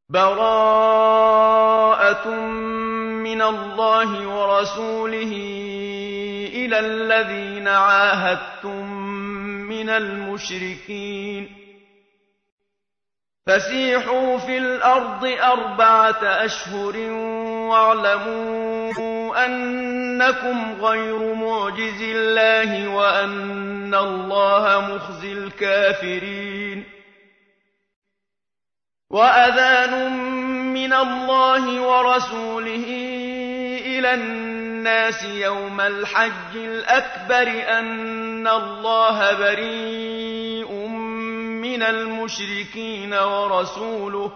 بَرَاءَةٌ مِّنَ اللَّهِ وَرَسُولِهِ إِلَى الَّذِينَ عَاهَدتُّم مِّنَ الْمُشْرِكِينَ فَسِيحُوا فِي الْأَرْضِ 4 أشهر وَاعْلَمُوا أَنَّكُمْ غَيْرُ مُعْجِزِي اللَّهِ وَأَنَّ اللَّهَ مُخْزِي الْكَافِرِينَ وَأَذَانٌ مِّنَ اللَّهِ وَرَسُولِهِ إِلَى النَّاسِ يَوْمَ الْحَجِّ الْأَكْبَرِ أَنَّ اللَّهَ بَرِيءٌ مِّنَ الْمُشْرِكِينَ وَرَسُولُهُ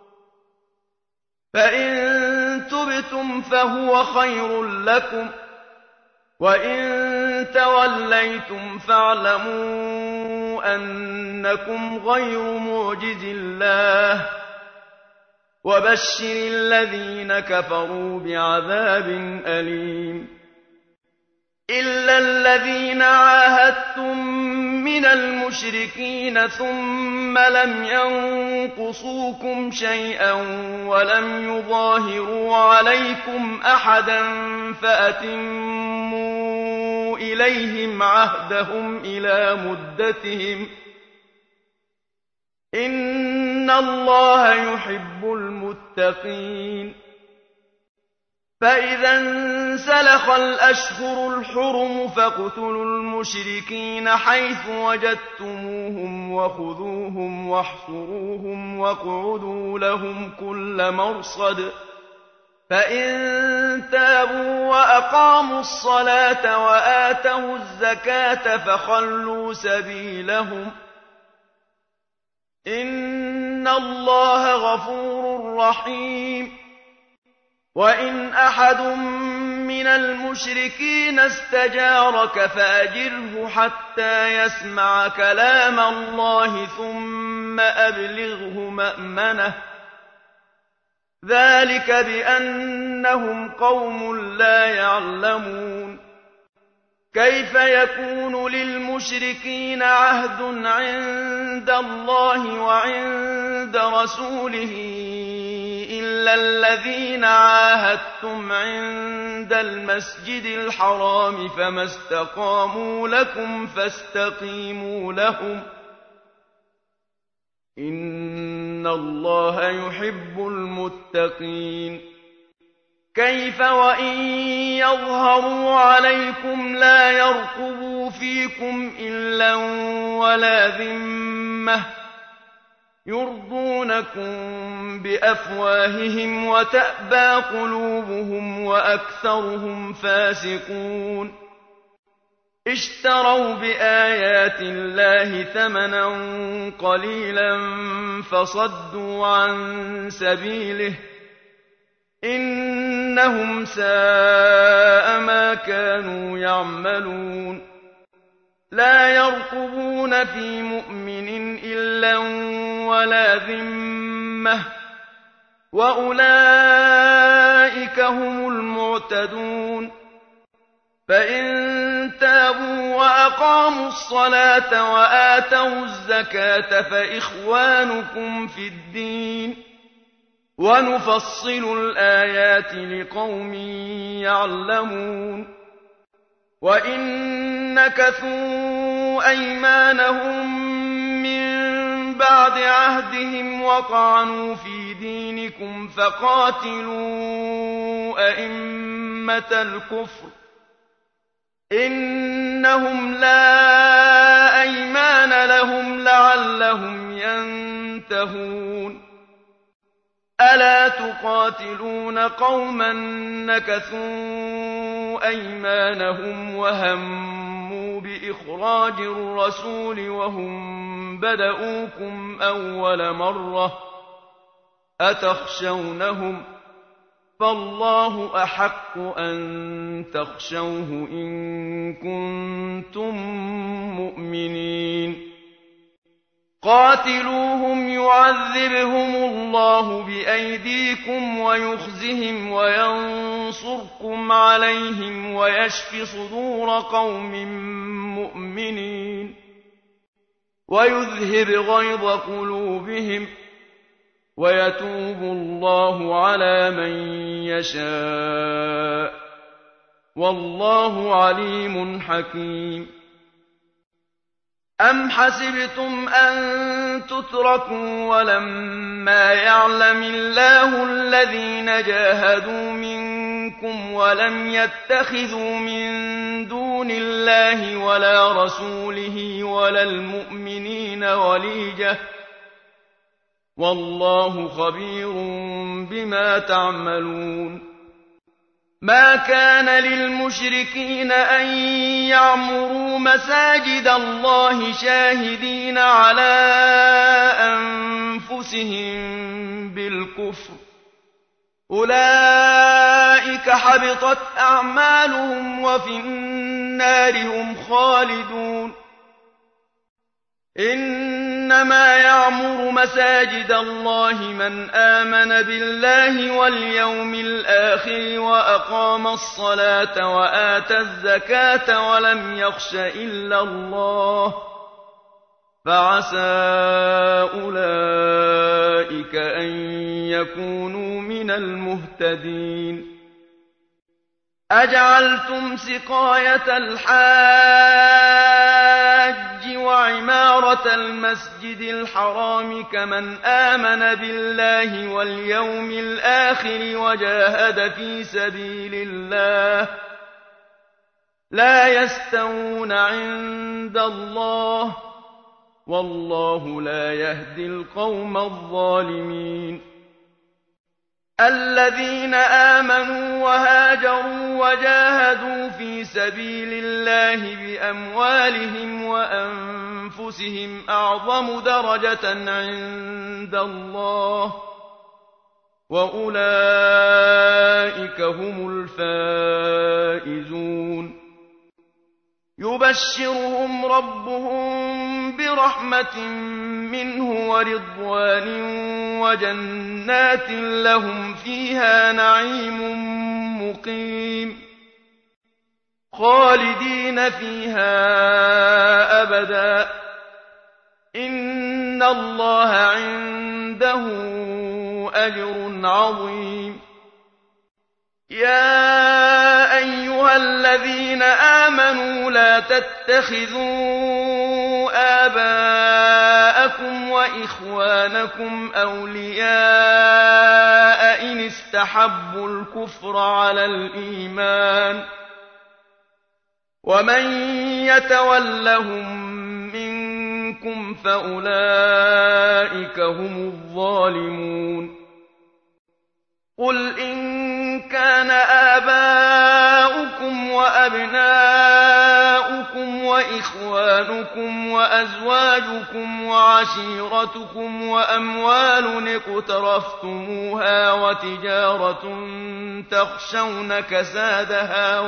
فَإِن تُبْتُمْ فَهُوَ خَيْرٌ لَّكُمْ وَإِن تَوَلَّيْتُمْ فَاعْلَمُوا أَنَّكُمْ غَيْرُ مُعْجِزِي اللَّهِ وَبَشِّرِ الَّذِينَ كَفَرُوا بِعَذَابٍ أَلِيمٍ إِلَّا الَّذِينَ عَاهَدتُّم مِّنَ الْمُشْرِكِينَ ثُمَّ لَمْ يَنقُصُوكُمْ شَيْئًا وَلَمْ يُظَاهِرُوا عَلَيْكُمْ أَحَدًا فَأَتِمُّوا إِلَيْهِمْ عَهْدَهُمْ إِلَىٰ مُدَّتِهِمْ ۚ إِنَّ اللَّهَ يُحِبُّ الْمُتَّقِينَ فَإِذَا انسَلَخَ الْأَشْهُرُ الْحُرُمُ فَاقْتُلُوا الْمُشْرِكِينَ حَيْثُ وَجَدتُّمُوهُمْ وَخُذُوهُمْ وَاحْصُرُوهُمْ وَاقْعُدُوا لَهُمْ كُلَّ مَرْصَدٍ فَإِن تَابُوا وَأَقَامُوا الصَّلَاةَ وَآتَوُا الزَّكَاةَ فَخَلُّوا سَبِيلَهُمْ ۚ إِنَّ اللَّهَ غَفُورٌ رَّحِيمٌ وَإِنْ أَحَدٌ مِّنَ الْمُشْرِكِينَ اسْتَجَارَكَ فَأَجِرْهُ حَتَّىٰ يَسْمَعَ كَلَامَ اللَّهِ ثُمَّ أَبْلِغْهُ مَأْمَنَهُ ۚ ذَٰلِكَ بِأَنَّهُمْ قَوْمٌ لَّا يَعْلَمُونَ كَيْفَ يَكُونُ لِلْمُشْرِكِينَ عَهْدٌ عِندَ اللَّهِ وَعِندَ رَسُولِهِ إِلَّا الَّذِينَ عَاهَدتُّمْ عِندَ الْمَسْجِدِ الْحَرَامِ فَمَا اسْتَقَامُوا لَكُمْ فَاسْتَقِيمُوا لَهُمْ ۚ إِنَّ اللَّهَ يُحِبُّ الْمُتَّقِينَ كَيْفَ وَإِن يَظْهَرُوا عَلَيْكُمْ لَا يَرْقُبُوا فِيكُمْ إِلًّا وَلَا ذِمَّةً يُرْضُونَكُم بِأَفْوَاهِهِمْ وَتَأْبَىٰ قُلُوبُهُمْ وَأَكْثَرُهُمْ فَاسِقُونَ اشْتَرَوْا بِآيَاتِ اللَّهِ ثَمَنًا قَلِيلًا فَصَدُّوا عَن سَبِيلِهِ ۚ إِنَّهُمْ سَاءَ مَا كَانُوا يَعْمَلُونَ لَا يَرْقُبُونَ فِي مُؤْمِنٍ إِلًّا وَلَا ذِمَّةً ۚ وَأُولَٰئِكَ هُمُ الْمُعْتَدُونَ فَإِن تَابُوا وَأَقَامُوا الصَّلَاةَ وَآتَوُا الزَّكَاةَ فَإِخْوَانُكُمْ فِي الدِّينِ ۗ وَنُفَصِّلُ الْآيَاتِ لِقَوْمٍ يَعْلَمُونَ وَإِن نَّكَثُوا أَيْمَانَهُم مِّن بَعْدِ عَهْدِهِمْ وَطَعَنُوا فِي دِينِكُمْ فَقَاتِلُوا أَئِمَّةَ الْكُفْرِ ۙ إِنَّهُمْ لَا أَيْمَانَ لَهُمْ لَعَلَّهُمْ يَنتَهُونَ أَلَا تُقَاتِلُونَ قَوْمًا نَّكَثُوا أَيْمَانَهُمْ وَهَمُّوا بِإِخْرَاجِ الرَّسُولِ وَهُم بَدَءُوكُمْ أَوَّلَ مَرَّةٍ ۚ أَتَخْشَوْنَهُمْ ۚ فَاللَّهُ أَحَقُّ أَن تَخْشَوْهُ إِن كُنتُم مُّؤْمِنِينَ قَاتِلُوهُمْ يُعَذِّبْهُمُ اللَّهُ بِأَيْدِيكُمْ وَيُخْزِهِمْ وَيَنصُرْكُمْ عَلَيْهِمْ وَيَشْفِ صُدُورَ قَوْمٍ مُّؤْمِنِينَ وَيُذْهِبْ غَيْظَ قُلُوبِهِمْ ۗ ويتوب الله على من يشاء والله عليم حكيم أم حسبتم أن تتركوا ولما يعلم الله الذين جاهدوا منكم ولم يتخذوا من دون الله ولا رسوله ولا المؤمنين وليجة والله خبير بما تعملون ما كان للمشركين أن يعمروا مساجد الله شاهدين على أنفسهم بالكفر أولئك حبطت أعمالهم وفي النار هم خالدون إنما يعمر مساجد الله من آمن بالله واليوم الآخر وأقام الصلاة وآتى الزكاة ولم يخش إلا الله فعسى أولئك أن يكونوا من المهتدين أجعلتم سقاية الحاج وعمارة المسجد الحرام كمن آمن بالله واليوم الآخر وجاهد في سبيل الله لا يستوون عند الله والله لا يهدي القوم الظالمين الذين آمنوا وهاجروا وجاهدوا في سبيل الله بأموالهم وأنفسهم أعظم درجة عند الله وأولئك هم الفائزون يبشرهم ربهم برحمة منه ورضوان وجنات لهم فيها نعيم مقيم خالدين فيها أبدا إن الله عنده أجر عظيم يا أيها الذين آمنوا لا تتخذوا آباءكم وإخوانكم أولياء إن استحبوا الكفر على الإيمان ومن يتولهم منكم فأولئك هم الظالمون قل إن كان آباؤكم وأبناؤكم وإخوانكم وأزواجكم وعشيرتكم وأموال اقترفتموها وتجارة تخشون كسادها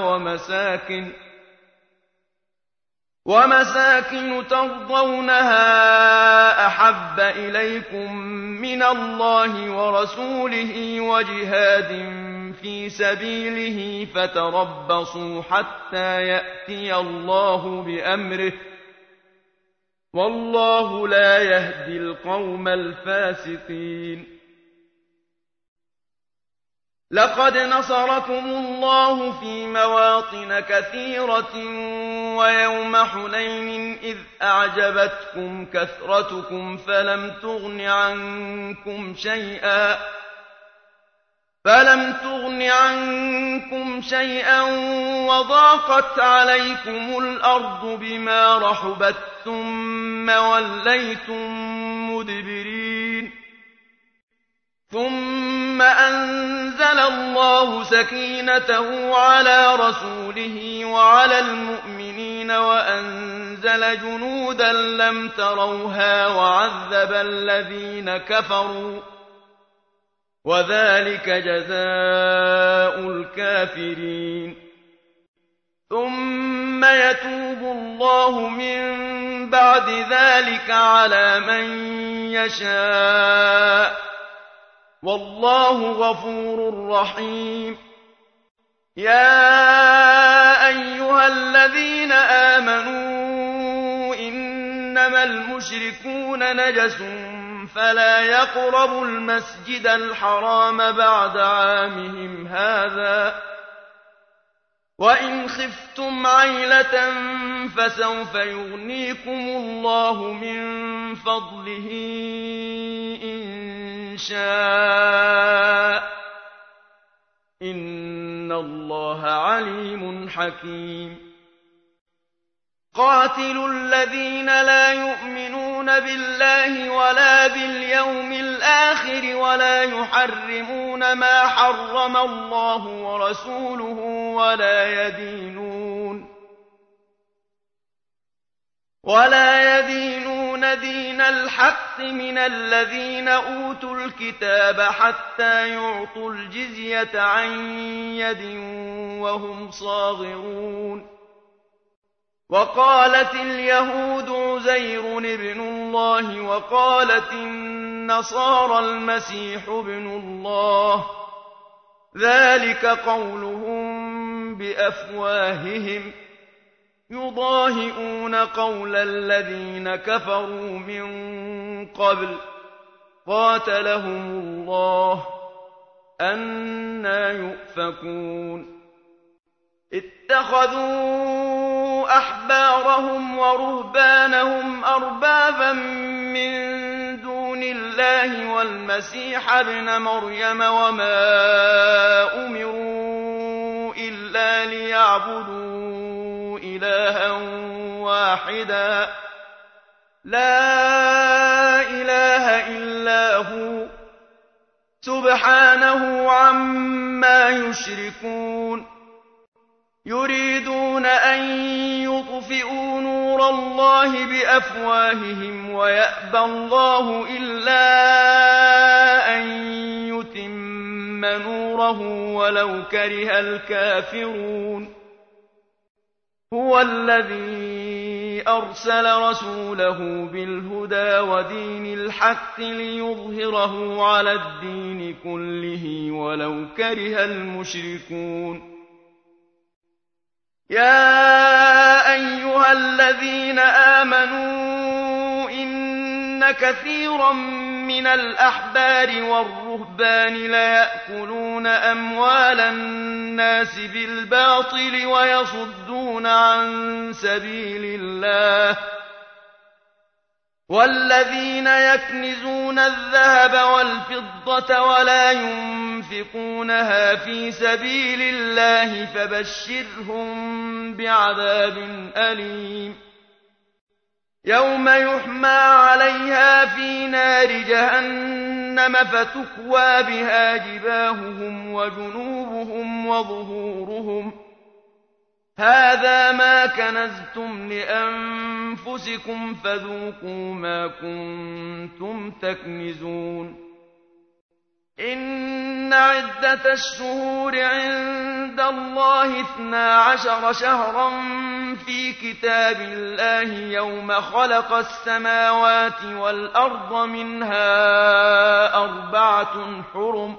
ومساكن ترضونها أحب إليكم من الله ورسوله وجهاد في سبيله فتربصوا حتى يأتي الله بأمره والله لا يهدي القوم الفاسقين لقد نصركم الله في مواطن كثيرة ويوم حنين إذ أعجبتكم كثرتكم فلم تغن عنكم شيئا وضاقت عليكم الأرض بما رحبت ثم وليتم مدبرين ثم أنزل الله سكينته على رسوله وعلى المؤمنين وأنزل جنودا لم تروها وعذب الذين كفروا وذلك جزاء الكافرين ثم يتوب الله من بعد ذلك على من يشاء والله غفور رحيم يا أيها الذين آمنوا إنما المشركون نجس فلا يقربوا المسجد الحرام بعد عامهم هذا وإن خفتم عيلة فسوف يغنيكم الله من فضله إن شاء إن الله عليم حكيم قاتلوا الذين لا يؤمنون بالله ولا باليوم الآخر ولا يحرمون ما حرم الله ورسوله ولا يدينون دين الحق من الذين أوتوا الكتاب حتى يعطوا الجزية عن يد وهم صاغرون وقالت اليهود عزير ابن الله وقالت النصارى المسيح ابن الله ذلك قولهم بأفواههم يضاهئون قول الذين كفروا من قبل قاتلهم الله أنى يؤفكون اتخذوا أحبارهم ورهبانهم أربابا من دون الله والمسيح ابن مريم وما أمروا إلا ليعبدوا إلها واحدا لا إله إلا هو سبحانه عما يشركون يريدون أن يطفئوا نور الله بأفواههم ويأبى الله إلا أن يتم نوره ولو كره الكافرون هو الذي أرسل رسوله بالهدى ودين الحق ليظهره على الدين كله ولو كره المشركون يا أيها الذين آمنوا إن كثيرا من الأحبار والرهبان ليأكلون أموال الناس بالباطل ويصدون عن سبيل الله والذين يكنزون الذهب والفضة ولا ينفقونها في سبيل الله فبشرهم بعذاب أليم يوم يحمى عليها في نار جهنم فتكوى بها جباههم وجنوبهم وظهورهم هذا ما كنزتم لأنفسكم فذوقوا ما كنتم تكنزون إن عدة الشهور عند الله 12 شهرا في كتاب الله يوم خلق السماوات والأرض منها 4 حرم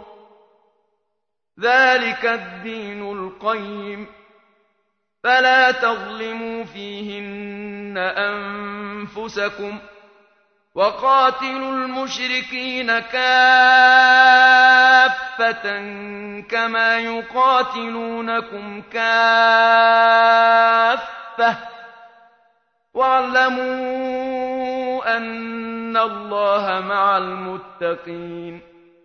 ذلك الدين القيم فلا تظلموا فيهن أنفسكم وقاتلوا المشركين كافة كما يقاتلونكم كافة واعلموا أن الله مع المتقين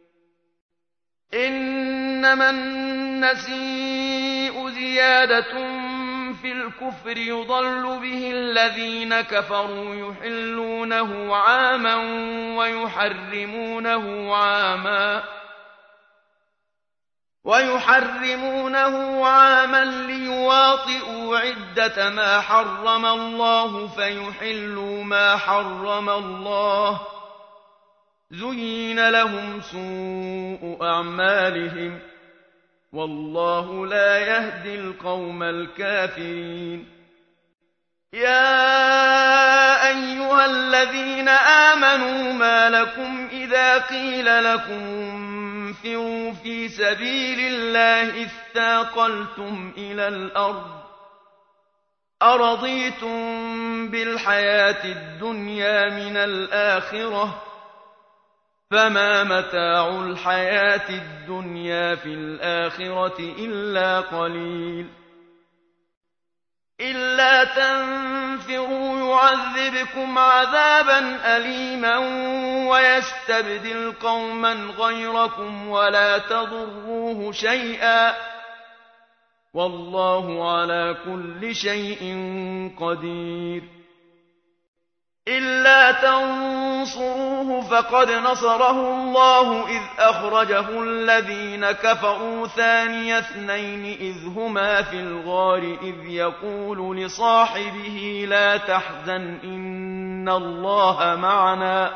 إنما النسيء زيادة في الكفر يضل به الذين كفروا يحلونه عاما ويحرمونه عاما ليواطئوا عدة ما حرم الله فيحلوا ما حرم الله زين لهم سوء أعمالهم والله لا يهدي القوم الكافرين يا أيها الذين آمنوا ما لكم إذا قيل لكم انفروا في سبيل الله اثاقلتم إلى الأرض أرضيتم بالحياة الدنيا من الآخرة فما متاع الحياة الدنيا في الآخرة إلا قليل. إلا تنفروا يعذبكم عذابا أليما ويستبدل قوما غيركم ولا تضروه شيئا والله على كل شيء قدير. إلا تنصروه فقد نصره الله إذ أخرجه الذين كفروا ثاني اثنين إذ هما في الغار إذ يقول لصاحبه لا تحزن إن الله معنا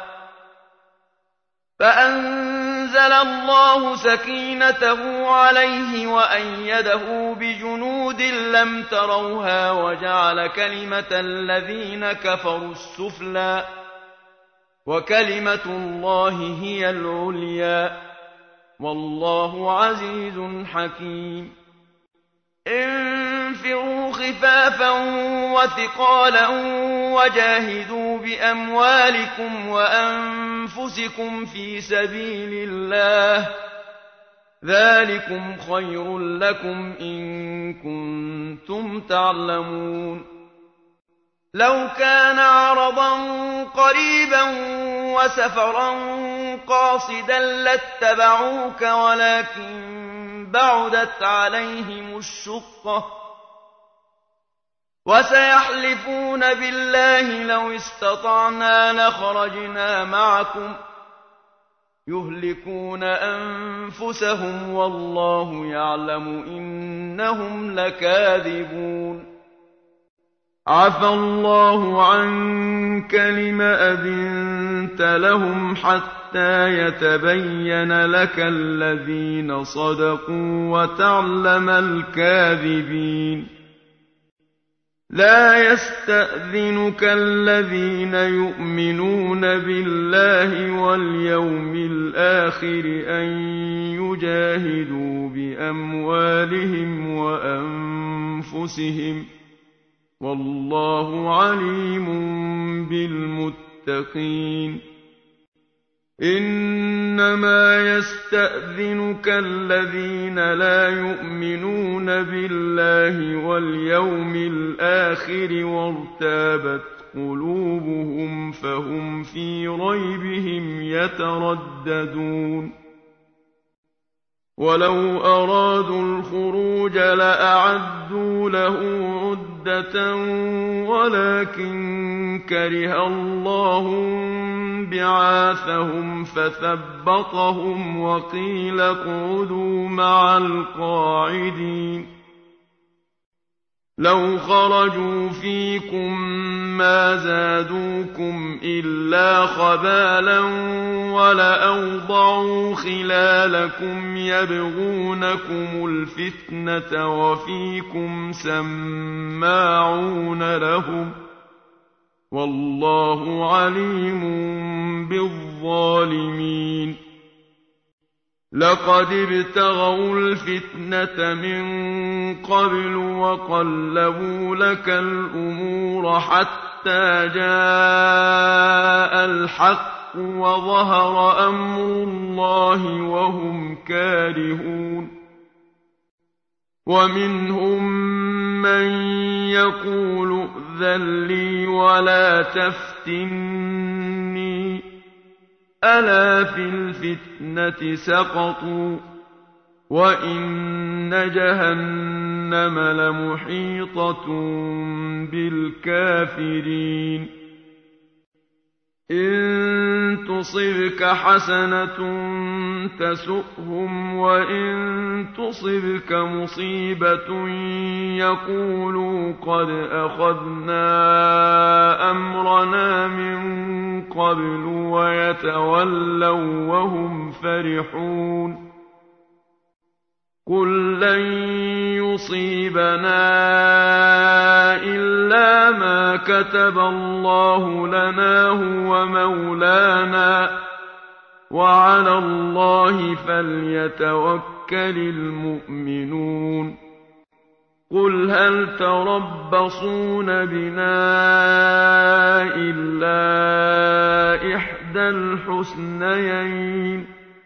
فأنزل الله سكينته عليه وأيده بجنود لم تروها وجعل كلمة الذين كفروا السفلى وكلمة الله هي العليا والله عزيز حكيم. انفروا خفافا وثقالا وجاهدوا بأموالكم وأنفسكم في سبيل الله ذلكم خير لكم إن كنتم تعلمون. لو كان عرضا قريبا وسفرا قاصدا لاتبعوك ولكن بعدت عليهم الشقة وسيحلفون بالله لو استطعنا لخرجنا معكم يهلكون أنفسهم والله يعلم إنهم لكاذبون. عفى الله عنك لم أذنت لهم حتى يتبين لك الذين صدقوا وتعلم الكاذبين. لا يستأذنك الذين يؤمنون بالله واليوم الآخر أن يجاهدوا بأموالهم وأنفسهم والله عليم بالمتقين. إنما يستأذنك الذين لا يؤمنون بالله واليوم الآخر وارتابت قلوبهم فهم في ريبهم يترددون. ولو أرادوا الخروج لأعدوا له عدة ولكن كره الله بعاثهم فثبطهم وقيل اقعدوا مع القاعدين. لو خرجوا فيكم ما زادوكم إلا خبالا ولأوضعوا خلالكم يبغونكم الفتنة وفيكم سماعون لهم والله عليم بالظالمين. لقد ابتغوا الفتنة من قبل وقلبوا لك الأمور حتى جاء الحق وظهر أمر الله وهم كارهون. ومنهم من يقول ائذن لي ولا تفتني ألا في الفتنة سقطوا وإن جهنم لمحيطة بالكافرين. إن تصبك حسنة تسؤهم وإن تصبك مصيبة يقولوا قد أخذنا أمرنا من قبل ويتولوا وهم فرحون. قل لن يصيبنا إلا ما كتب الله لنا هو مولانا وعلى الله فليتوكل المؤمنون. قل هل تربصون بنا إلا إحدى إحدى الحسنيين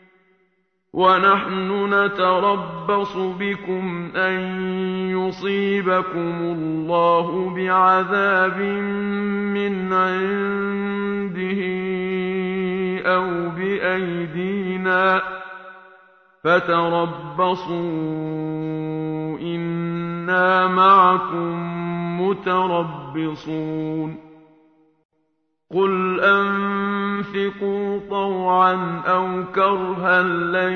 ونحن نتربص بكم أن يصيبكم الله بعذاب من عنده أو بأيدينا فتربصوا إنا معكم متربصون قل أنفقوا طوعا أو كرها لن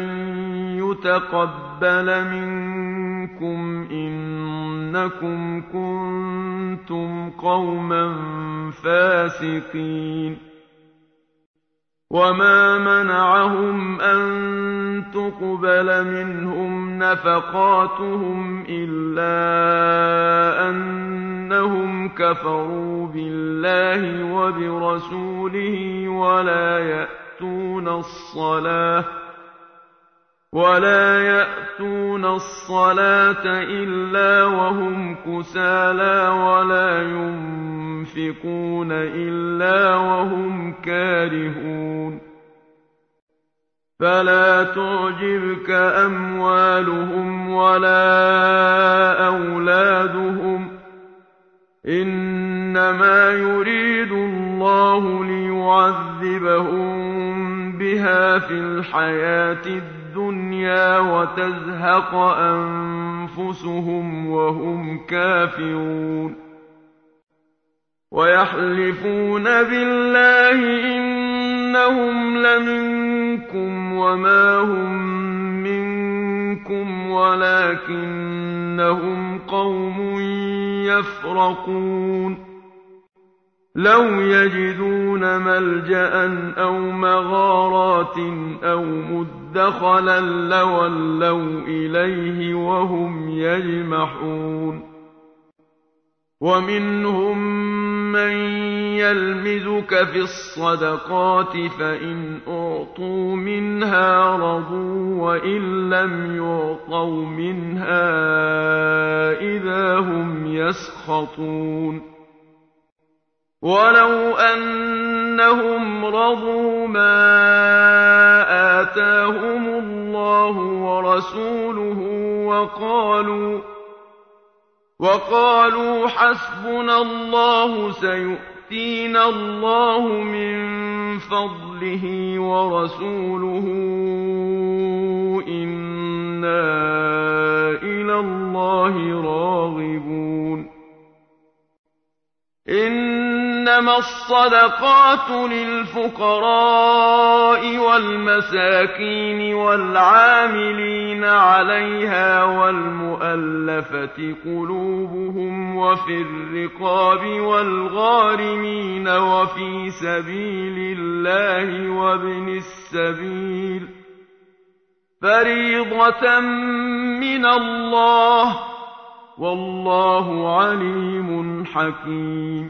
يتقبل منكم إنكم كنتم قوما فاسقين وما منعهم أن تقبل منهم نفقاتهم إلا أنهم كفروا بالله وبرسوله ولا يأتون الصلاة إلا وهم كسالى ولا ينفقون إلا وهم كارهون فلا تعجبك أموالهم ولا أولادهم إنما يريد الله ليعذبهم بها في الحياة الدنيا وتزهق أنفسهم وهم كافرون ويحلفون بالله إنهم لمنكم وما هم منكم ولكنهم قوم يفرقون لو يجدون ملجأ أو مغارات أو مدخلا لولوا إليه وهم يجمحون ومنهم من يلمزك في الصدقات فإن أعطوا منها رضوا وإن لم يعطوا منها إذا هم يسخطون ولو أنهم رضوا ما آتاهم الله ورسوله وقالوا حسبنا الله سيؤتينا الله من فضله ورسوله إنا إلى الله راغبون إنما الصدقات للفقراء والمساكين والعاملين عليها والمؤلفة قلوبهم وفي الرقاب والغارمين وفي سبيل الله وابن السبيل فريضة من الله والله عليم حكيم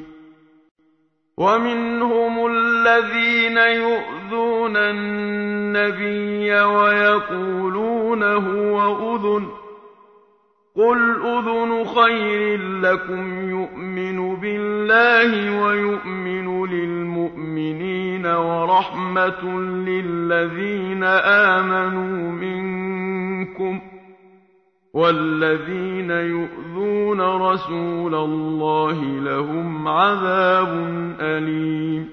ومنهم الذين يؤذون النبي ويقولون هو أذن قل أذن خير لكم يؤمن بالله ويؤمن للمؤمنين ورحمة للذين آمنوا منكم والذين يؤذون رسول الله لهم عذاب أليم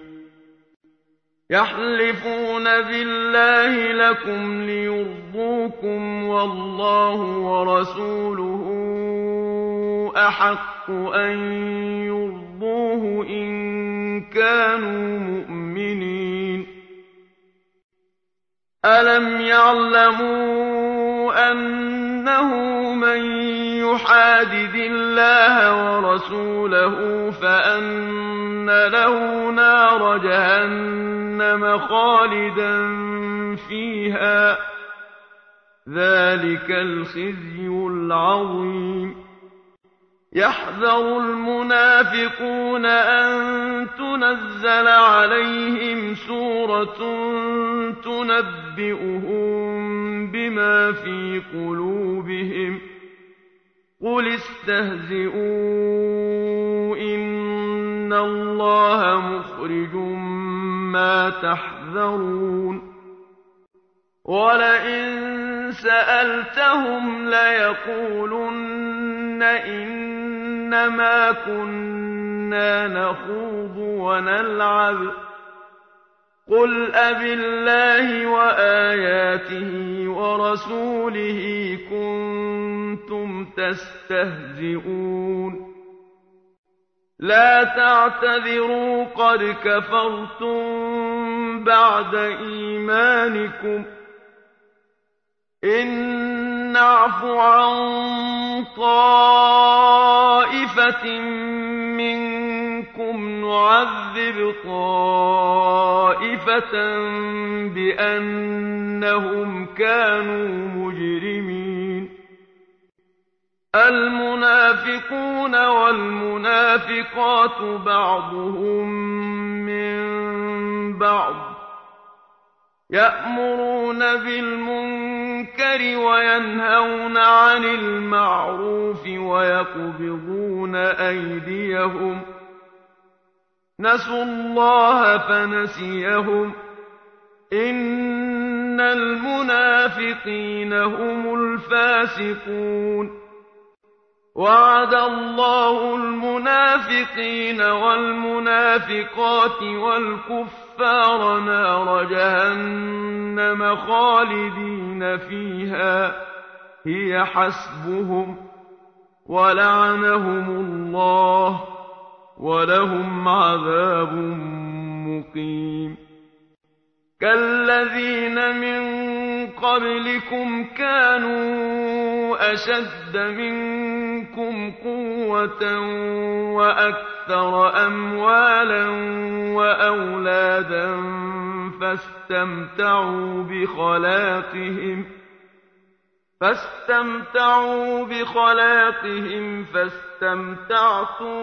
يحلفون بالله لكم ليرضوكم والله ورسوله أحق أن يرضوه إن كانوا مؤمنين ألم يعلموا أنه من يحادد الله ورسوله فأن له نار جهنم خالدا فيها ذلك الخزي العظيم يحذر المنافقون أن تنزل عليهم سورة تنبئهم بما في قلوبهم قل استهزئوا إن الله مخرج عَمَّا تَحْذَرُونَ وَلَئِن سَأَلْتَهُمْ لَيَقُولُنَّ إِنَّمَا كُنَّا نَخُوضُ وَنَلْعَبُ ۚ قُلْ أَبِاللَّهِ وَآيَاتِهِ وَرَسُولِهِ كُنتُمْ تَسْتَهْزِئُونَ لَا تَعْتَذِرُوا قَدْ كَفَرْتُم بَعْدَ إِيمَانِكُمْ ۚ إِن نَّعْفُ عَن طَائِفَةٍ مِّنكُمْ نُعَذِّبْ طَائِفَةً بِأَنَّهُمْ كَانُوا مُجْرِمِينَ الْمُنَافِقُونَ وَالْمُنَافِقَاتُ بَعْضُهُم مِّن بَعْضٍ يَأْمُرُونَ بِالْمُنكَرِ وَيَنْهَوْنَ عَنِ الْمَعْرُوفِ وَيَقْبِضُونَ أَيْدِيَهُمْ ۚ نَسُوا اللَّهَ فَنَسِيَهُمْ ۗ إِنَّ الْمُنَافِقِينَ هُمُ الْفَاسِقُونَ وَعَدَ اللَّهُ الْمُنَافِقِينَ وَالْمُنَافِقَاتِ وَالْكُفَّارَ نَارَ جَهَنَّمَ خَالِدِينَ فِيهَا هِيَ حَسْبُهُمْ ۖ وَلَعَنَهُمُ اللَّهُ ۖ وَلَهُمْ عَذَابٌ مُّقِيمٌ كَالَّذِينَ مِن قَبْلِكُمْ كَانُوا أَشَدَّ مِنكُمْ قُوَّةً وَأَكْثَرَ أَمْوَالًا وَأَوْلَادًا فاستمتعوا بخلاقهم فاستمتعتم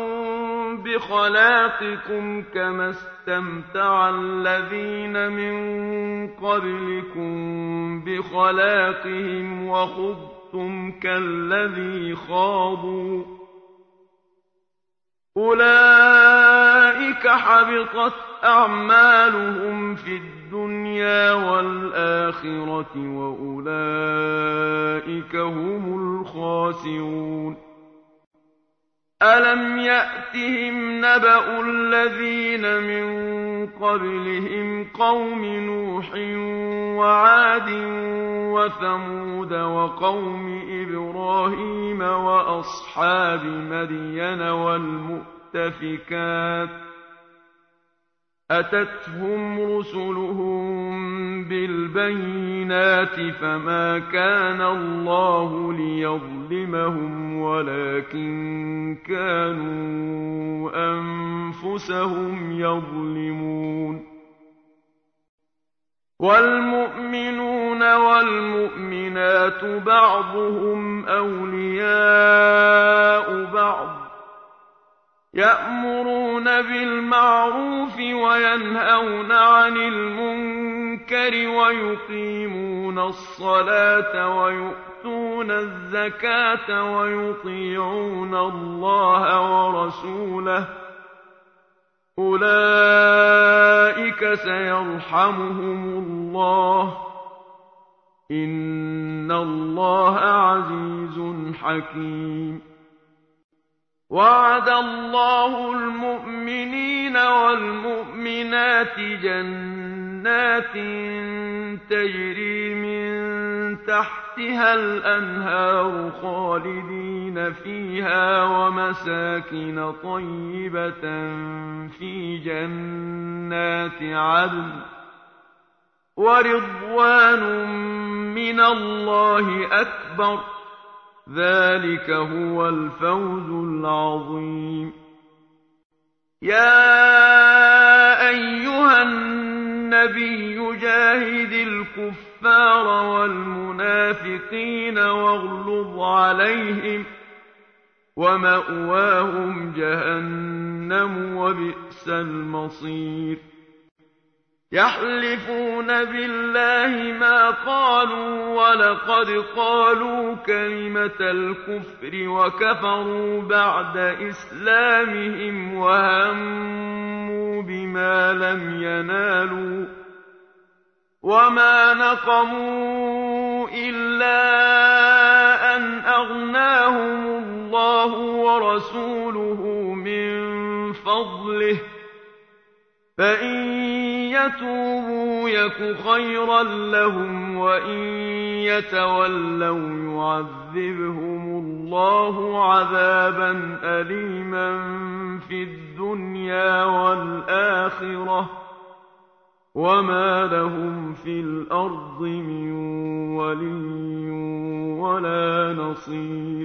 بخلاقكم كما استمتع الذين من قبلكم بخلاقهم وخضتم كالذي خاضوا أولئك حبطت أعمالهم في الدنيا والآخرة وأولئك هم الخاسرون ألم يأتهم نبأ الذين من قبلهم قوم نوح وعاد وثمود وقوم إبراهيم وأصحاب مدين والمؤتفكات أتتهم رسلهم بالبينات فما كان الله ليظلمهم ولكن كانوا أنفسهم يظلمون والمؤمنون والمؤمنات بعضهم أولياء بعض يأمرون بالمعروف وينهون عن المنكر ويقيمون الصلاة ويؤتون الزكاة ويطيعون الله ورسوله أولئك سيرحمهم الله إن الله عزيز حكيم وعد الله المؤمنين والمؤمنات جنات تجري من تحتها الأنهار خالدين فيها ومساكن طيبة في جنات عدن ورضوان من الله أكبر ذلك هو الفوز العظيم يا أيها النبي جاهد الكفار والمنافقين واغلظ عليهم ومأواهم جهنم وبئس المصير يحلفون بالله ما قالوا ولقد قالوا كلمة الكفر وكفروا بعد إسلامهم وهموا بما لم ينالوا وما نقموا إلا أن أغناهم الله ورسوله من فضله فإن يتوبوا يك خيرا لهم وإن يتولوا يعذبهم الله عذابا أليما في الدنيا والآخرة وما لهم في الأرض من ولي ولا نصير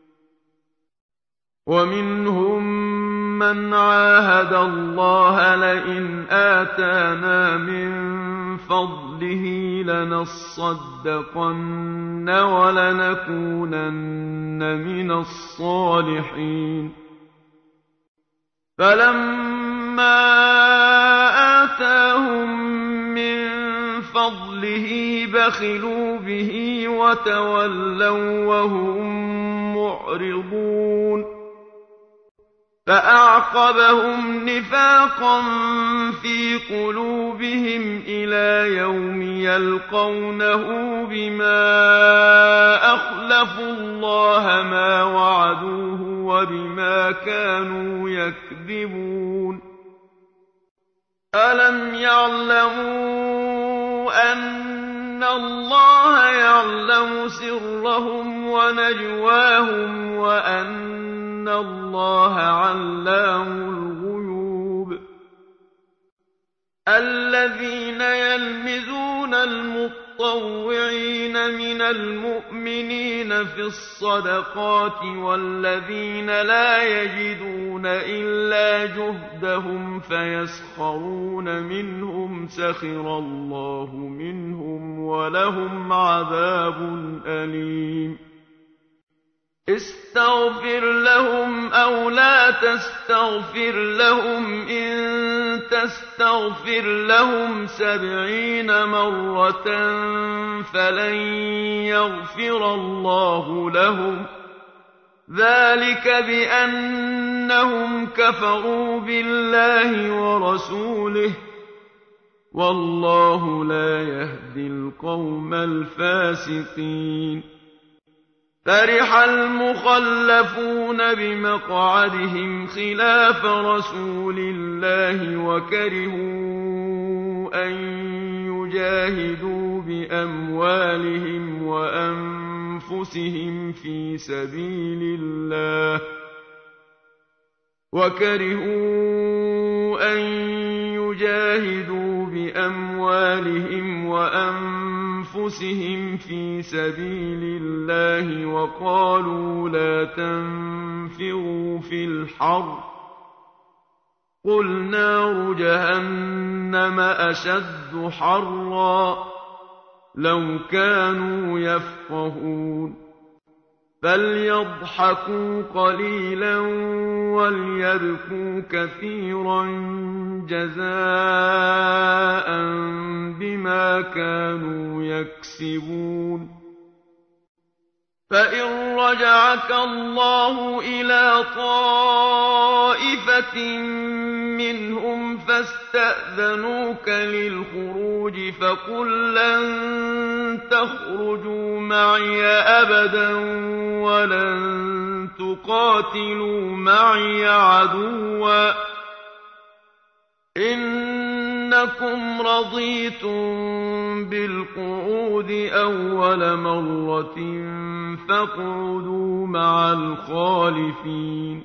ومنهم من عاهد الله لئن آتانا من فضله لنصدقن ولنكونن من الصالحين فلما آتاهم من فضله بخلوا به وتولوا وهم معرضون فأعقبهم نفاقا في قلوبهم إلى يوم يلقونه بما أخلفوا الله ما وعدوه وبما كانوا يكذبون ألم يعلموا أن الله يعلم سرهم ونجواهم وأن الله علام الغيوب الذين يلمزون المطوعين من المؤمنين في الصدقات والذين لا يجدون إلا جهدهم فيسخرون منهم سخر الله منهم ولهم عذاب أليم استغفر لهم أو لا تستغفر لهم إن تستغفر لهم 70 مرة فلن يغفر الله لهم ذلك بأنهم كفروا بالله ورسوله والله لا يهدي القوم الفاسقين فرح المخلفون بمقعدهم خلاف رسول الله وكرهوا أن يجاهدوا بأموالهم وأنفسهم في سبيل الله وقالوا لا تنفروا في الحر قل نار جهنم أشد حرا لو كانوا يفقهون فليضحكوا قليلا وليبكوا كثيرا جزاء بما كانوا يكسبون فإن رجعك الله إلى طائفة منهم فاستأذنوك للخروج فقل لن تخرجوا معي أبدا ولن تقاتلوا معي عدوا إنكم رضيتم بالقعود أول مرة فاقعدوا مع الخالفين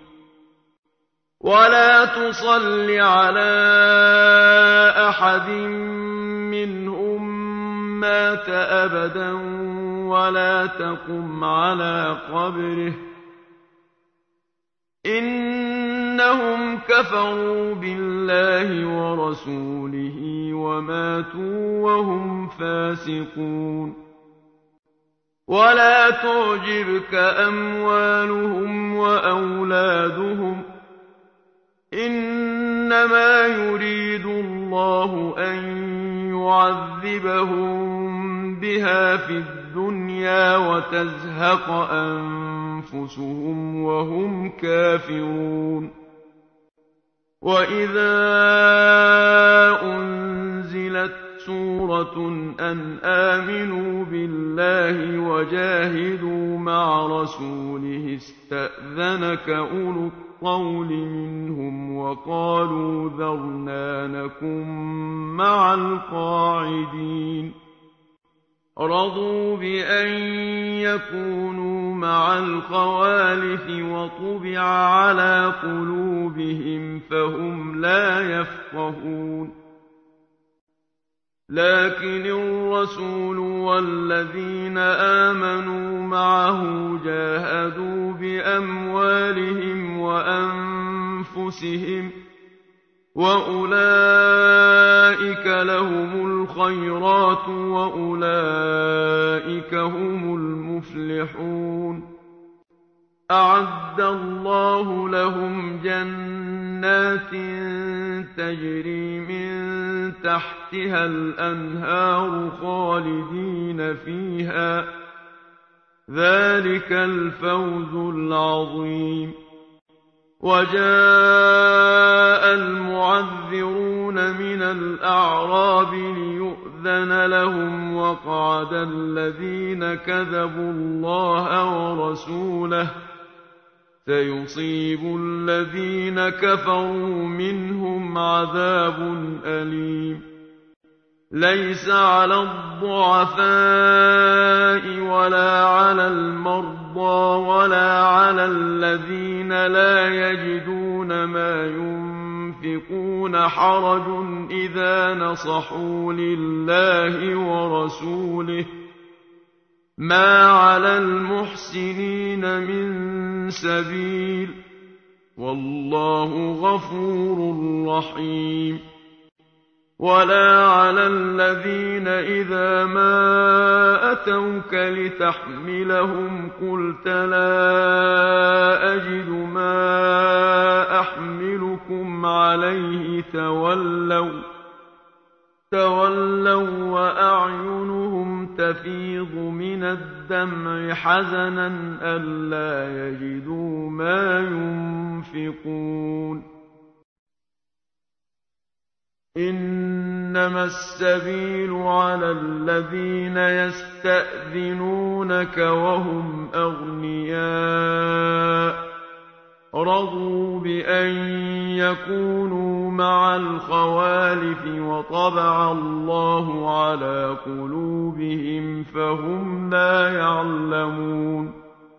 ولا تصل على أحد منهم مات أبدا ولا تقم على قبره إنهم كفروا بالله ورسوله وماتوا وهم فاسقون ولا تعجبك أموالهم وأولادهم إنما يريد الله اللَّهُ أَن يُعَذِّبَهُم بِهَا فِي الدُّنْيَا وَتَزْهَقَ أَنفُسُهُمْ وَهُمْ كَافِرُونَ وَإِذَا أُنزِلَتْ سُورَةٌ أَنْ آمِنُوا بِاللَّهِ وَجَاهِدُوا مَعَ رَسُولِهِ اسْتَأْذَنَكَ أُولُو الطَّوْلِ مِنْهُمْ وَقَالُوا ذَرْنَا نَكُن مَّعَ الْقَاعِدِينَ رَضُوا بِأَن يَكُونُوا مَعَ الْخَوَالِفِ وَطُبِعَ عَلَىٰ قُلُوبِهِمْ فَهُمْ لَا يَفْقَهُونَ لكن الرسول والذين آمنوا معه جاهدوا بأموالهم وأنفسهم وأولئك لهم الخيرات وأولئك هم المفلحون أعد الله لهم جنات تجري من تحتها الأنهار خالدين فيها ذلك الفوز العظيم وجاء المعذرون من الأعراب ليؤذن لهم وقعد الذين كذبوا الله ورسوله سيصيب الذين كفروا منهم عذاب أليم ليس على الضعفاء ولا على المرضى ولا على الذين لا يجدون ما ينفقون حرج إذا نصحوا لله ورسوله ما على المحسنين من سبيل والله غفور رحيم ولا على الذين إذا ما أتوك لتحملهم قلت لا أجد ما أحملكم عليه تولوا وأعينهم تفيض من الدمع حزنا ألا يجدوا ما ينفقون إنما السبيل على الذين يستأذنونك وهم أغنياء رضوا بأن يكونوا مع الخوالف وطبع الله على قلوبهم فهم لا يعلمون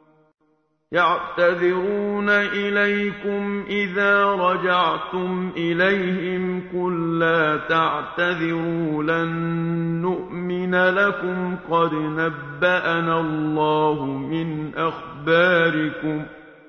يعتذرون إليكم إذا رجعتم إليهم قل لا تعتذروا لن نؤمن لكم قد نبأنا الله من أخباركم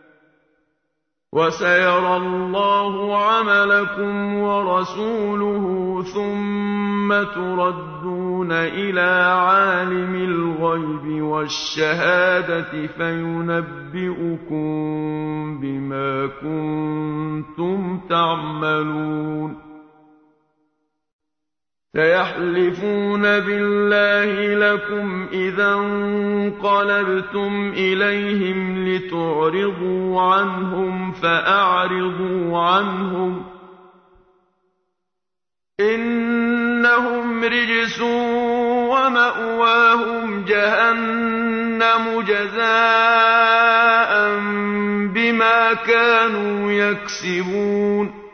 وسيرى الله عملكم ورسوله ثم تردون إلى عالم الغيب والشهادة فينبئكم بما كنتم تعملون سيحلفون بالله لكم إذا انقلبتم إليهم لتعرضوا عنهم فأعرضوا عنهم إنهم رجس ومأواهم جهنم جزاء بما كانوا يكسبون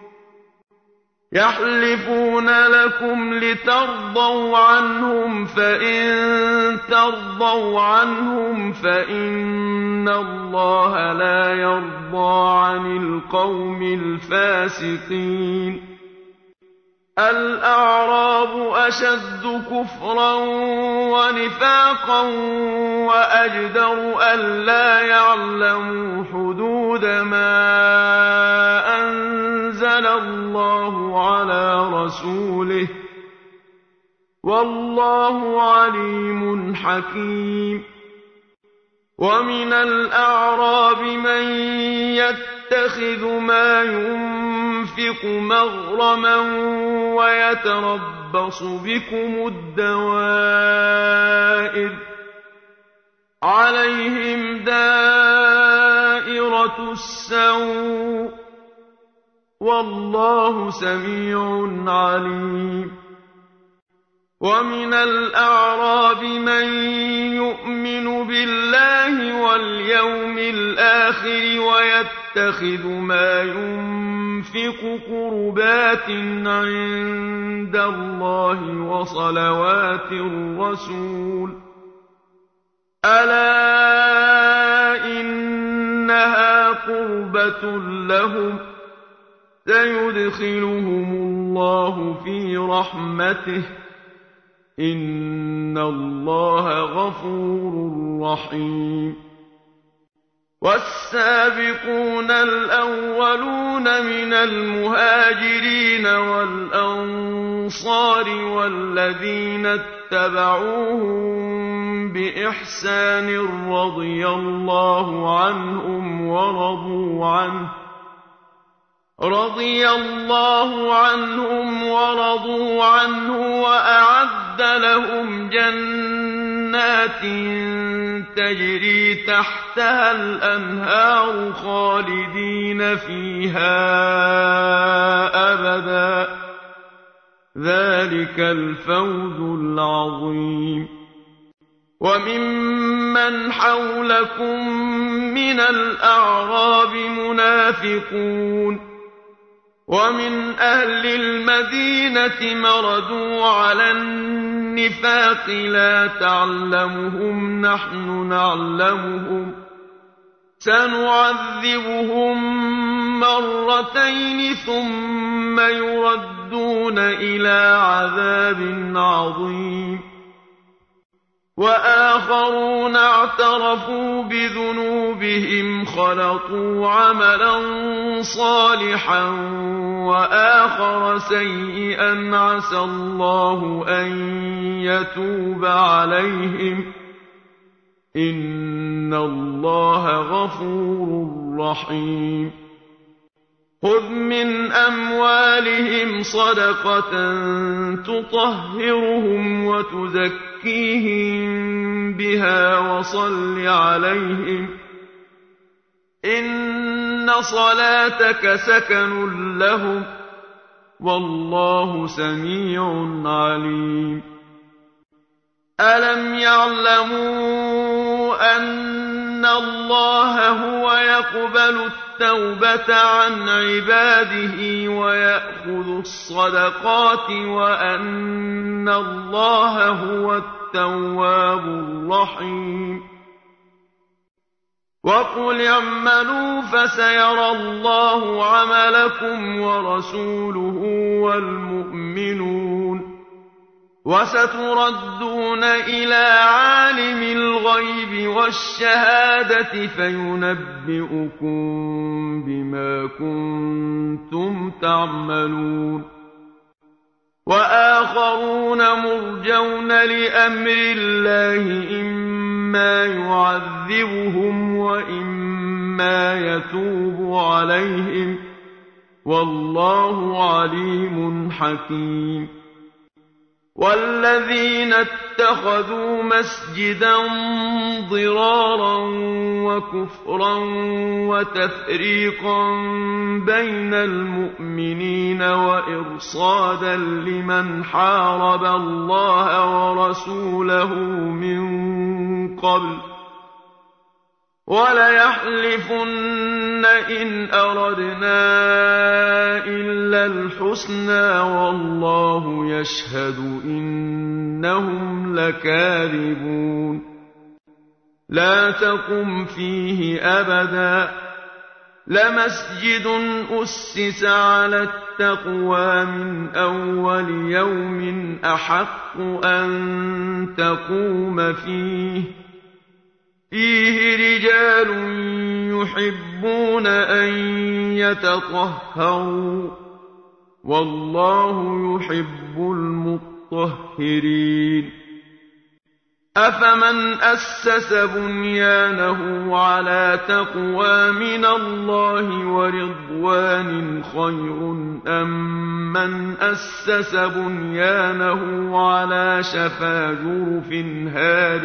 يحلفون لكم لترضوا عنهم فإن ترضوا عنهم فإن الله لا يرضى عن القوم الفاسقين الأعراب أشد كفرا ونفاقا وأجدر ألا يعلموا حدود ما أنزل الله على رسوله والله عليم حكيم ومن الأعراب من يتخذ ما ينفق ينفق مغرما ويتربص بكم الدوائر عليهم دائرة السوء والله سميع عليم ومن الأعراب من يؤمن بالله واليوم الآخر ويتخذ ما ينفق قربات عند الله وصلوات الرسول ألا إنها قربة لهم سيدخلهم الله في رحمته إن الله غفور رحيم والسابقون الأولون من المهاجرين والأنصار والذين اتبعوهم بإحسان رضي الله عنهم ورضوا عنه وأعد لهم جنات تجري تحتها الأنهار خالدين فيها أبدا ذلك الفوز العظيم وممن حولكم من الأعراب منافقون ومن أهل المدينة مردوا على النفاق لا تعلمهم نحن نعلمهم سنعذبهم مرتين ثم يردون إلى عذاب عظيم وآخرون اعترفوا بذنوبهم خلطوا عملا صالحا وآخر سيئا عسى الله أن يتوب عليهم إن الله غفور رحيم خذ من أموالهم صدقة تطهرهم وتزكيهم بها وصل عليهم إن صلاتك سكن لهم والله سميع عليم ألم يعلموا أن الله هو يقبل التوبة عن عباده ويأخذ الصدقات وأن الله هو التواب الرحيم وقل اعملوا فسيرى الله عملكم ورسوله والمؤمنون وستردون إلى عالم الغيب والشهادة فينبئكم بما كنتم تعملون وآخرون مرجون لأمر الله إما يعذبهم وإما يتوب عليهم والله عليم حكيم والذين اتخذوا مسجدا ضرارا وكفرا وتفريقا بين المؤمنين وإرصادا لمن حارب الله ورسوله من قبل وليحلفن إن أردنا إلا الحسنى والله يشهد إنهم لكاذبون لا تقم فيه أبدا لمسجد أسس على التقوى من أول يوم أحق أن تقوم فيه رجال يحبون أن يتطهروا والله يحب المطهرين أفمن أسس بنيانه على تقوى من الله ورضوان خير أم من أسس بنيانه على شفا جرف هار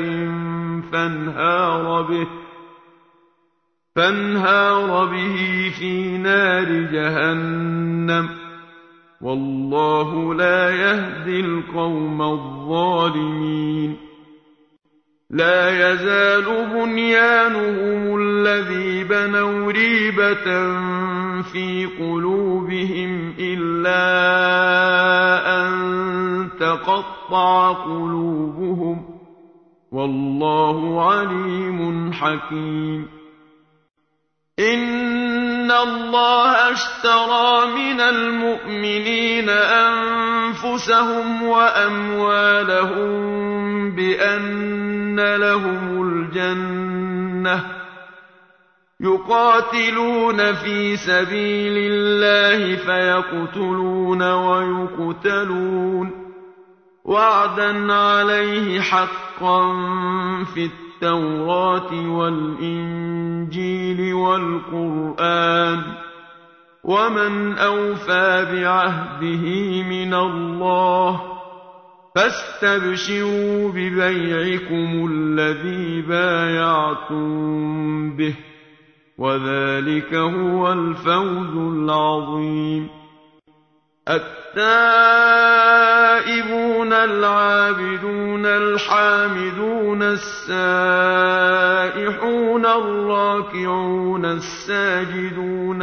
فانهار به في نار جهنم والله لا يهدي القوم الظالمين لا يزال بنيانهم الذي بنوا ريبة في قلوبهم إلا أن تقطع قلوبهم والله عليم حكيم إن الله اشترى من المؤمنين أنفسهم وأموالهم بأن لهم الجنة يقاتلون في سبيل الله فيقتلون ويقتلون وعدا عليه حقا في التوراة والإنجيل والقرآن ومن أوفى بعهده من الله فاستبشروا ببيعكم الذي بايعتم به وذلك هو الفوز العظيم التائبون العابدون الحامدون السائحون الراكعون الساجدون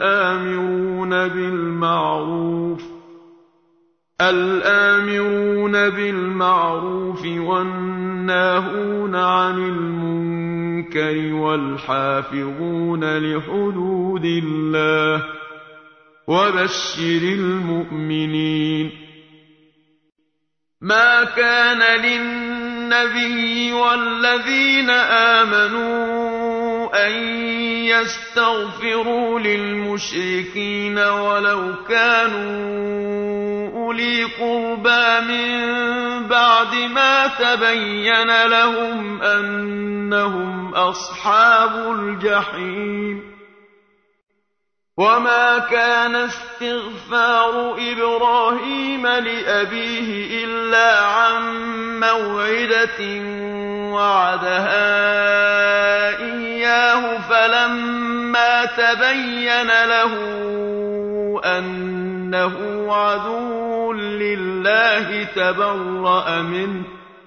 الآمرون بالمعروف والناهون عن المنكر والحافظون لحدود الله وبشر المؤمنين ما كان للنبي والذين آمنوا أن يستغفروا للمشركين ولو كانوا أولي قربى من بعد ما تبين لهم أنهم أصحاب الجحيم وما كان استغفار إبراهيم لأبيه إلا عن موعدة وعدها إياه فلما تبين له أنه عدو لله تبرأ منه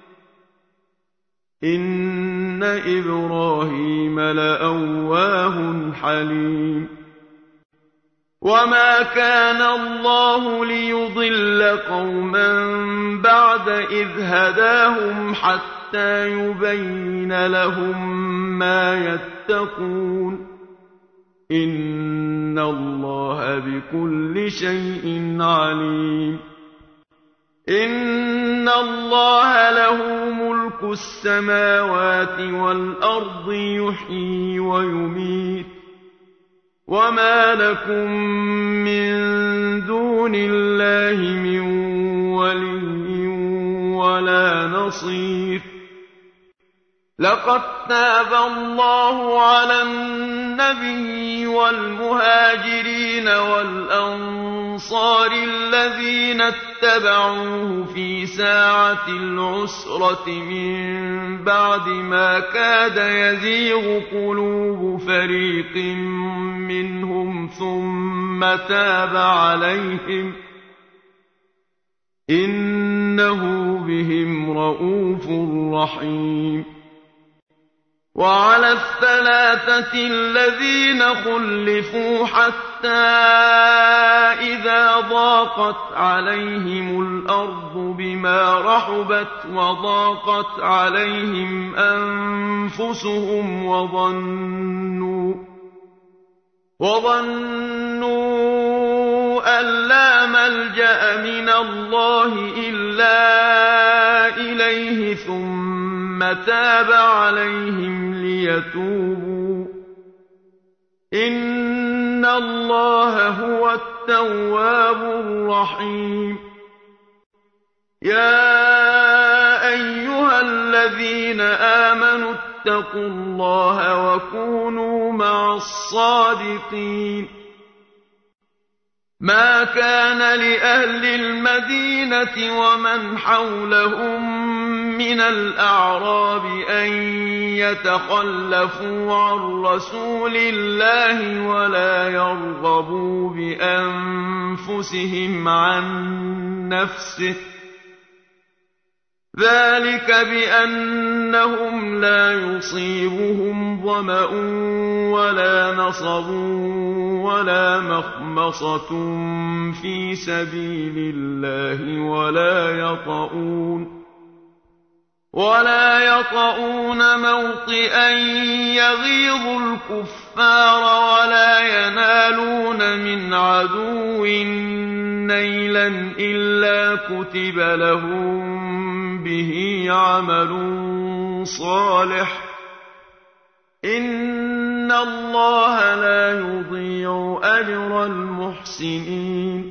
إن إبراهيم لأواه حليم وما كان الله ليضل قوما بعد إذ هداهم حتى يبين لهم ما يتقون إن الله بكل شيء عليم إن الله له ملك السماوات والأرض يحيي ويميت وما لكم من دون الله من ولي ولا نصير لقد تاب الله على النبي والمهاجرين والأنصار الذين اتبعوه في ساعة العسرة من بعد ما كاد يزيغ قلوب فريق منهم ثم تاب عليهم إنه بهم رءوف رحيم وعلى الثلاثة الذين خلفوا حتى إذا ضاقت عليهم الأرض بما رحبت وضاقت عليهم أنفسهم وظنوا أن لا ملجأ من الله إلا إليه ثم تاب عليهم ليتوبوا إن الله هو التواب الرحيم يا أيها أيها الذين آمنوا اتقوا الله وكونوا مع الصادقين ما كان لأهل المدينة ومن حولهم من الأعراب أن يتخلفوا عن رسول الله ولا يرغبوا بأنفسهم عن نفسه ذلك بأنهم لا يصيبهم ظمأ ولا نصب ولا مخمصة في سبيل الله ولا يطؤون موطئا يغيظ الكفار ولا ينالون من عدو نيلا إلا كتب لهم به عمل صالح إن الله لا يضيع أجر المحسنين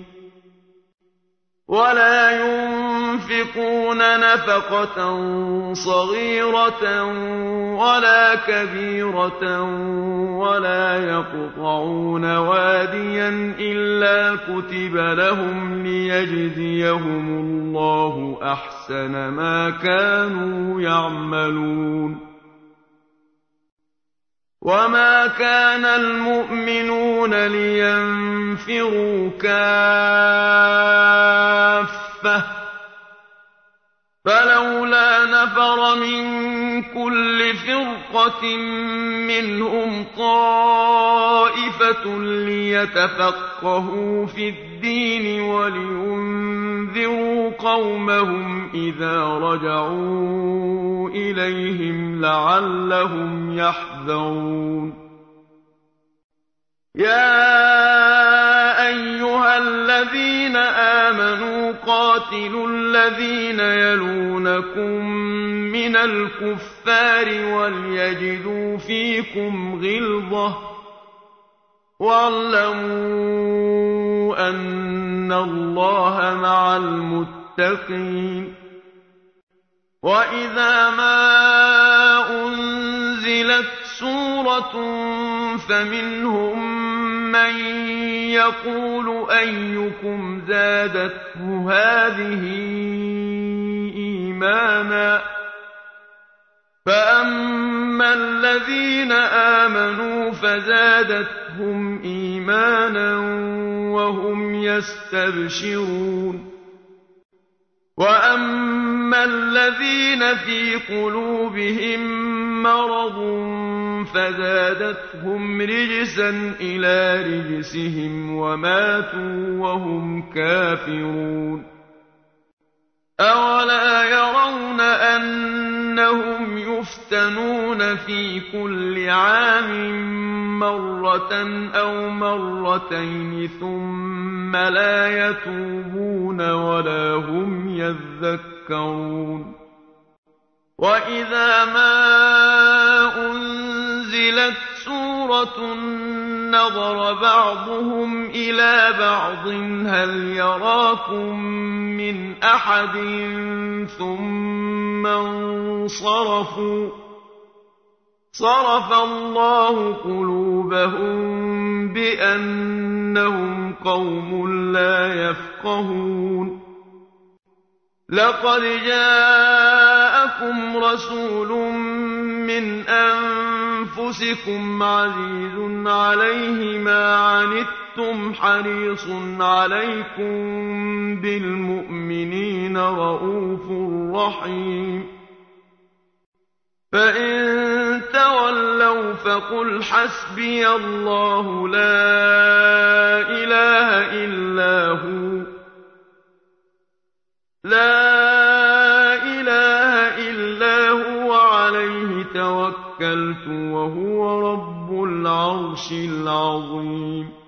ولا ينفقون نفقة صغيرة ولا كبيرة ولا يقطعون واديا إلا كتب لهم ليجزيهم الله أحسن ما كانوا يعملون وما كان المؤمنون لينفروا كافة فلولا نفر من كل فرقة منهم طائفة ليتفقهوا في الدين ولينذروا قومهم إذا رجعوا إليهم لعلهم يحذرون يا أيها الذين آمنوا قاتلوا الذين يلونكم من الكفار وليجدوا فيكم غلظة واعلموا أن الله مع المتقين وإذا ما أنزلت سورة فمنهم من يقول أيكم زادته هذه إيمانا فأما الذين آمنوا فزادتهم إيمانا وهم يستبشرون وأما الذين في قلوبهم مرض فزادتهم رجسا إلى رجسهم وماتوا وهم كافرون أولا يرون أنهم يفتنون في كل عام مرة أو مرتين ثم لا يتوبون ولا هم يذكرون وإذا ما أنزلت سورة نظر بعضهم إلى بعض هل يراكم من أحد ثم انصرفوا صرف الله قلوبهم بأنهم قوم لا يفقهون لقد جاءكم رسول من أنفسكم عزيز عليه ما عنتم حريص عليكم بالمؤمنين رءوف رحيم فإن تولوا فقل حسبي الله لا إله إلا هو عليه توكلت وهو رب العرش العظيم